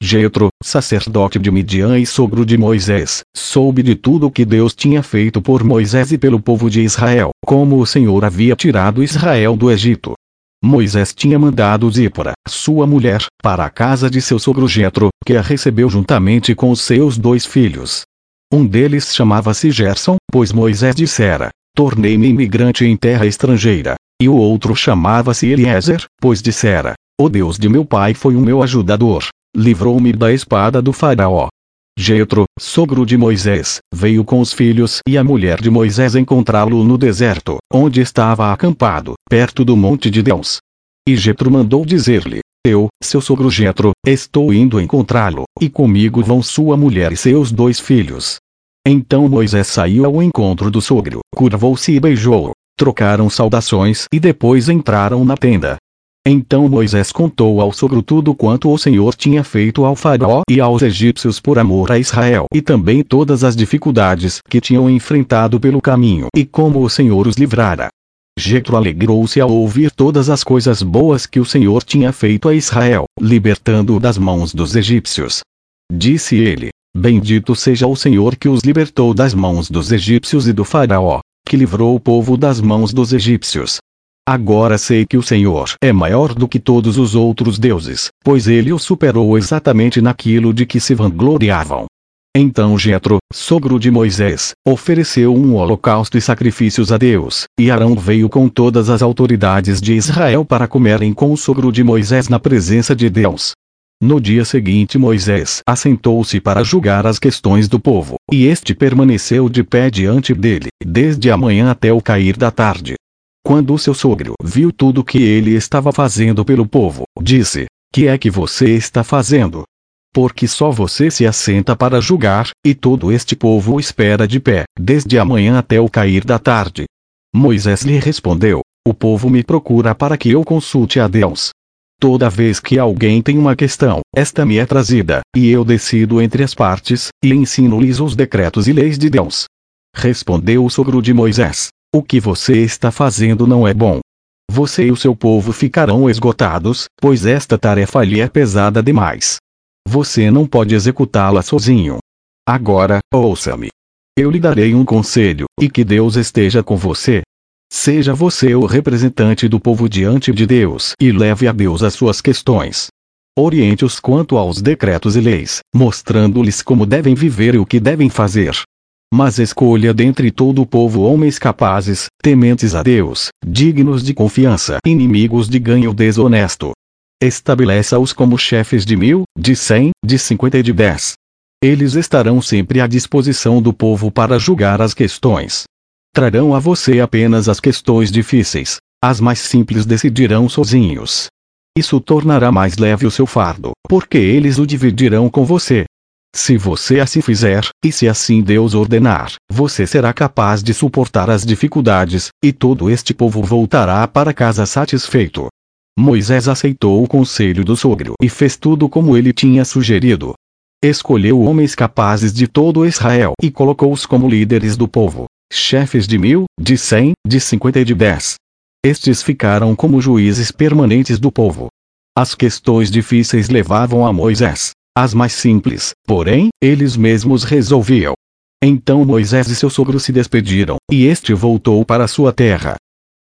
Jetro, sacerdote de Midian e sogro de Moisés, soube de tudo o que Deus tinha feito por Moisés e pelo povo de Israel, como o Senhor havia tirado Israel do Egito. Moisés tinha mandado Zípora, sua mulher, para a casa de seu sogro Jetro, que a recebeu juntamente com os seus 2 filhos. Um deles chamava-se Gerson, pois Moisés dissera: tornei-me imigrante em terra estrangeira. E o outro chamava-se Eliezer, pois dissera: o Deus de meu pai foi o meu ajudador, livrou-me da espada do faraó. Jetro, sogro de Moisés, veio com os filhos e a mulher de Moisés encontrá-lo no deserto, onde estava acampado, perto do monte de Deus. E Jetro mandou dizer-lhe: eu, seu sogro Jetro, estou indo encontrá-lo, e comigo vão sua mulher e seus 2 filhos. Então Moisés saiu ao encontro do sogro, curvou-se e beijou-o, trocaram saudações e depois entraram na tenda. Então Moisés contou ao sogro tudo quanto o Senhor tinha feito ao faraó e aos egípcios por amor a Israel, e também todas as dificuldades que tinham enfrentado pelo caminho e como o Senhor os livrara. Jetro alegrou-se ao ouvir todas as coisas boas que o Senhor tinha feito a Israel, libertando-o das mãos dos egípcios. Disse ele: bendito seja o Senhor que os libertou das mãos dos egípcios e do faraó, que livrou o povo das mãos dos egípcios. Agora sei que o Senhor é maior do que todos os outros deuses, pois ele o superou exatamente naquilo de que se vangloriavam. Então Jetro, sogro de Moisés, ofereceu um holocausto e sacrifícios a Deus, e Arão veio com todas as autoridades de Israel para comerem com o sogro de Moisés na presença de Deus. No dia seguinte Moisés assentou-se para julgar as questões do povo, e este permaneceu de pé diante dele, desde a manhã até o cair da tarde. Quando o seu sogro viu tudo o que ele estava fazendo pelo povo, disse: que é que você está fazendo? Porque só você se assenta para julgar, e todo este povo o espera de pé, desde a manhã até o cair da tarde. Moisés lhe respondeu: o povo me procura para que eu consulte a Deus. Toda vez que alguém tem uma questão, esta me é trazida, e eu decido entre as partes, e ensino-lhes os decretos e leis de Deus. Respondeu o sogro de Moisés: o que você está fazendo não é bom. Você e o seu povo ficarão esgotados, pois esta tarefa lhe é pesada demais. Você não pode executá-la sozinho. Agora, ouça-me. Eu lhe darei um conselho, e que Deus esteja com você. Seja você o representante do povo diante de Deus e leve a Deus as suas questões. Oriente-os quanto aos decretos e leis, mostrando-lhes como devem viver e o que devem fazer. Mas escolha dentre todo o povo homens capazes, tementes a Deus, dignos de confiança, inimigos de ganho desonesto. Estabeleça-os como chefes de 1000, de 100, de 50 e de 10. Eles estarão sempre à disposição do povo para julgar as questões. Trarão a você apenas as questões difíceis, as mais simples decidirão sozinhos. Isso tornará mais leve o seu fardo, porque eles o dividirão com você. Se você assim fizer, e se assim Deus ordenar, você será capaz de suportar as dificuldades, e todo este povo voltará para casa satisfeito. Moisés aceitou o conselho do sogro e fez tudo como ele tinha sugerido. Escolheu homens capazes de todo Israel e colocou-os como líderes do povo, chefes de 1000, de 100, de 50 e de 10. Estes ficaram como juízes permanentes do povo. As questões difíceis levavam a Moisés. As mais simples, porém, eles mesmos resolviam. Então Moisés e seu sogro se despediram, e este voltou para sua terra.